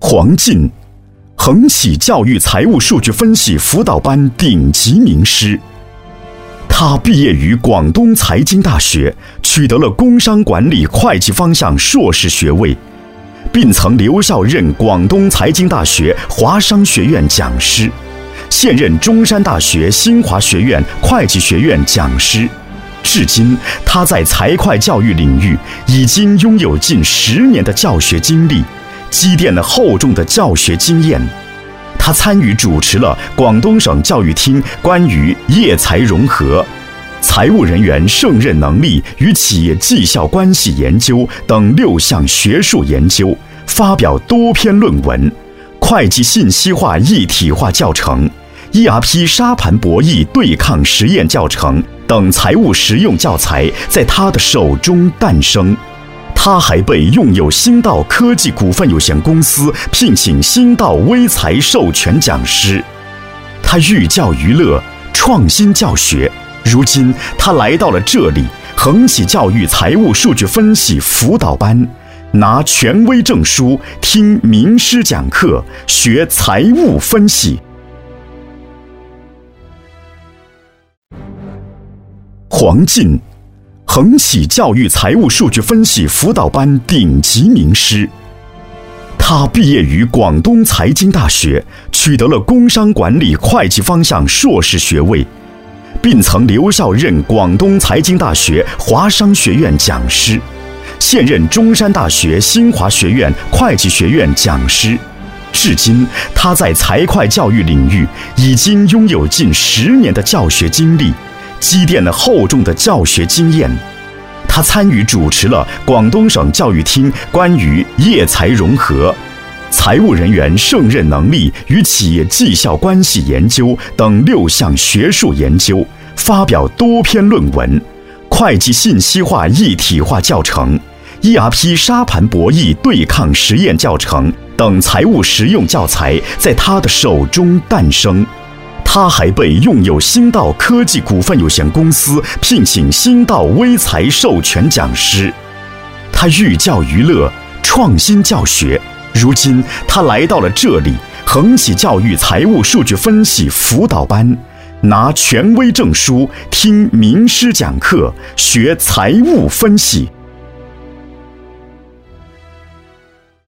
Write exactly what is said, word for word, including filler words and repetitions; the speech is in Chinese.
黄进，恒启教育财务数据分析辅导班顶级名师。他毕业于广东财经大学，取得了工商管理会计方向硕士学位，并曾留校任广东财经大学华商学院讲师，现任中山大学新华学院会计学院讲师。至今，他在财会教育领域已经拥有近十年的教学经历，积淀了厚重的教学经验。他参与主持了广东省教育厅关于业财融合、财务人员胜任能力与企业绩效关系研究等六项学术研究，发表多篇论文。会计信息化一体化教程、E R P 沙盘博弈对抗实验教程等财务实用教材在他的手中诞生。他还被用友新道科技股份有限公司聘请新道微财授权讲师。他寓教于乐，创新教学。如今他来到了这里，恒启教育财务数据分析辅导班，拿权威证书，听名师讲课，学财务分析。黄进，恒启教育财务数据分析辅导班顶级名师。他毕业于广东财经大学，取得了工商管理会计方向硕士学位，并曾留校任广东财经大学华商学院讲师，现任中山大学新华学院会计学院讲师。至今，他在财会教育领域已经拥有近十年的教学经历，积淀了厚重的教学经验。他参与主持了广东省教育厅关于业财融合、财务人员胜任能力与企业绩效关系研究等六项学术研究，发表多篇论文。会计信息化一体化教程、E R P 沙盘博弈对抗实验教程等财务实用教材在他的手中诞生。他还被用友新道科技股份有限公司聘请新道微财授权讲师。他寓教于乐，创新教学。如今他来到了这里，恒启教育财务数据分析辅导班，拿权威证书，听名师讲课，学财务分析。